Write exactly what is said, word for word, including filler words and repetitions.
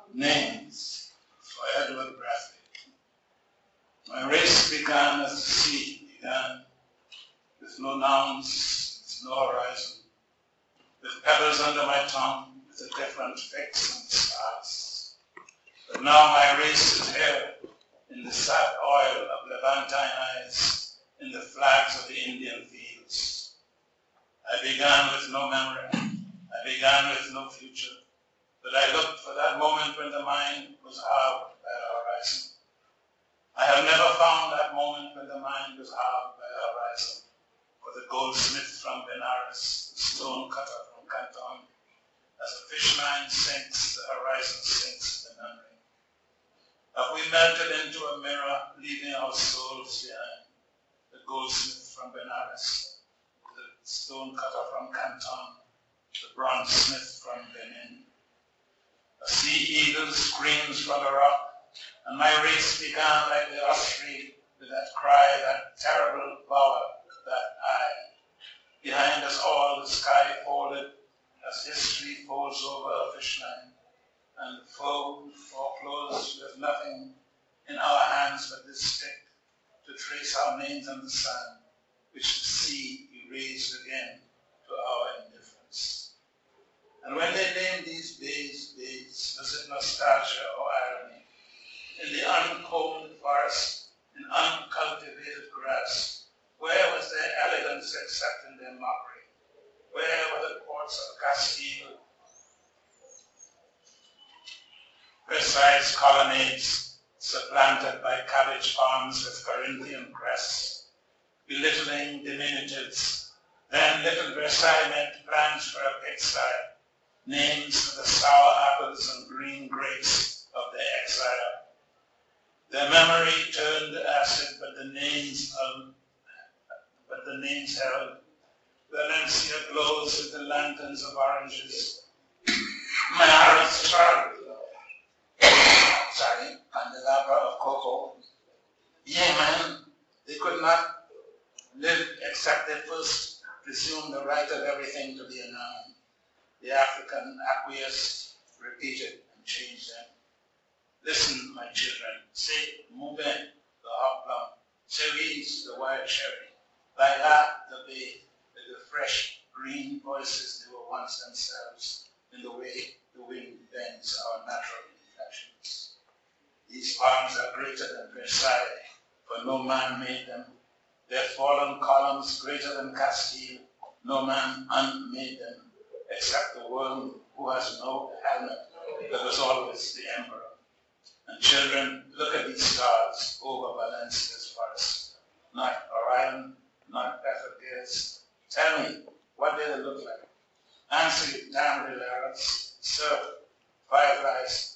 Names for Edward Bradley. My race began as the sea began, with no nouns, with no horizon, with pebbles under my tongue, with a different fix and stars. But now my race is here, in the sad oil of Levantine eyes, in the flags of the Indian fields. I began with no memory, I began with no future, but I looked for that moment when the mind was halved by the horizon. I have never found that moment when the mind was halved by the horizon, for the goldsmith from Benares, the stone cutter from Canton. As a fish line sinks, the horizon sinks the memory. Have we melted into a mirror, leaving our souls behind? The goldsmith from Benares, the stone cutter from Canton, the bronze smith from Benin. A sea eagle screams from a rock, and my race began like the osprey with that cry, that terrible bower, that eye. Behind us all, the sky folded as history folds over a fish line, and the foe foreclosed with nothing in our hands but this stick to trace our names on the sand, which the sea erased again to our indifference. And when they named these bays bays, was it nostalgia or irony? In the uncombed forest, in uncultivated grass, where was their elegance except in their mockery? Where were the ports of Castile, Versailles colonnades supplanted by cabbage farms with Corinthian crests, belittling diminutives? Then little Versailles meant plans for a pigsty, names for the sour apples and green grapes of the exile. Their memory turned to acid, but the names held, but the names held. Valencia glows with the lanterns of oranges. Maris Charles, sorry, candelabra of cocoa. Yeah, man, they could not live except they first presumed the right of everything to be a noun. The African acquiesced, repeated, and changed them. Listen, my children, say mube, the hot plum, cerise, the wild cherry, baila, the bay, with the fresh green voices they were once themselves, in the way the wind bends our natural inflections. These palms are greater than Versailles, for no man made them. Their fallen columns greater than Castile, no man unmade them, except the worm who has no helmet, that was always the emperor. And children, look at these stars over Valencia's forest. Not Orion, not Betelgeuse. Tell me, what do they look like? Answer you, damn relax. Surf, fireflies,